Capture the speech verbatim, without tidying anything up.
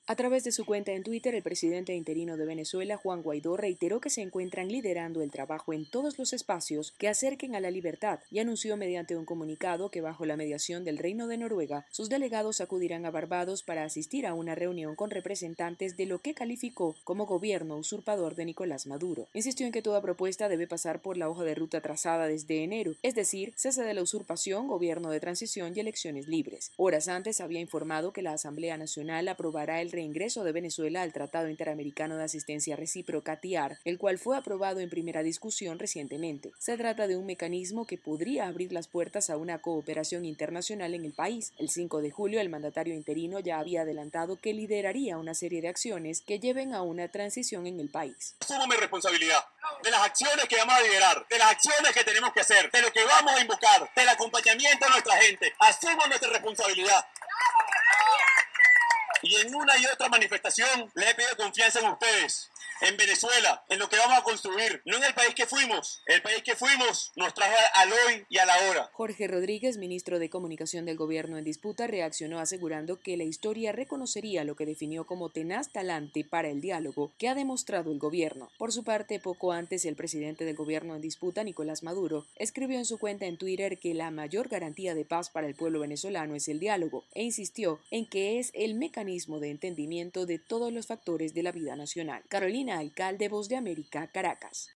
A través de su cuenta en Twitter, el presidente interino de Venezuela, Juan Guaidó, reiteró que se encuentran liderando el trabajo en todos los espacios que acerquen a la libertad y anunció mediante un comunicado que bajo la mediación del Reino de Noruega, sus delegados acudirán a Barbados para asistir a una reunión con representantes de lo que calificó como gobierno usurpador de Nicolás Maduro. Insistió en que toda propuesta debe pasar por la hoja de ruta trazada desde enero, es decir, cese de la usurpación, gobierno de transición y elecciones libres. Horas antes había informado que la Asamblea Nacional aprobará el reingreso de Venezuela al Tratado Interamericano de Asistencia Recíproca T I A R, el cual fue aprobado en primera discusión recientemente. Se trata de un mecanismo que podría abrir las puertas a una cooperación internacional en el país. El cinco de julio, el mandatario interino ya había adelantado que lideraría una serie de acciones que lleven a una transición en el país. Asumo mi responsabilidad de las acciones que vamos a liderar, de las acciones que tenemos que hacer, de lo que vamos a invocar, del acompañamiento a nuestra gente. Asumo nuestra responsabilidad. Y en una y otra manifestación le he pedido confianza en ustedes, en Venezuela, en lo que vamos a construir, no en el país que fuimos. El país que fuimos nos trajo al hoy y a la hora. Jorge Rodríguez, ministro de Comunicación del gobierno en disputa, reaccionó asegurando que la historia reconocería lo que definió como tenaz talante para el diálogo que ha demostrado el gobierno. Por su parte, poco antes, el presidente del gobierno en disputa, Nicolás Maduro, escribió en su cuenta en Twitter que la mayor garantía de paz para el pueblo venezolano es el diálogo e insistió en que es el mecanismo de entendimiento de todos los factores de la vida nacional. Carolina Alcalde, Voz de América, Caracas.